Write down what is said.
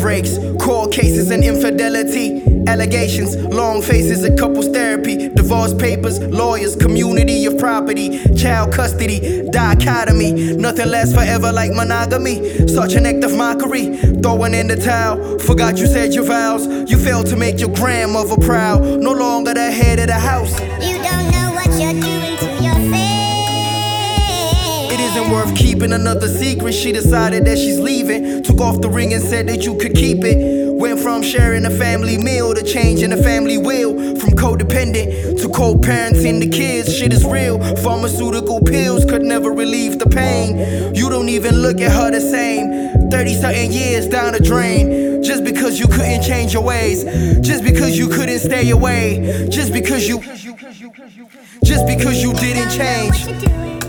heartbreaks, court cases and infidelity, allegations, long faces of couples therapy, divorce papers, lawyers, community of property, child custody, dichotomy. Nothing lasts forever like monogamy. Such an act of mockery, throwing in the towel. Forgot you said your vows. You failed to make your grandmother proud. No longer the head of the house. You don't know what you're doing to your face. It isn't worth keeping another secret. She decided that she's leaving. Took off the ring and said that you could keep it. Went from sharing a family meal to changing the family will. From codependent to co-parenting the kids. Shit is real. Pharmaceutical pills could never relieve the pain. You don't even look at her the same. 30-something years down the drain. Just because you couldn't change your ways. Just because you couldn't stay away. Just because you didn't change.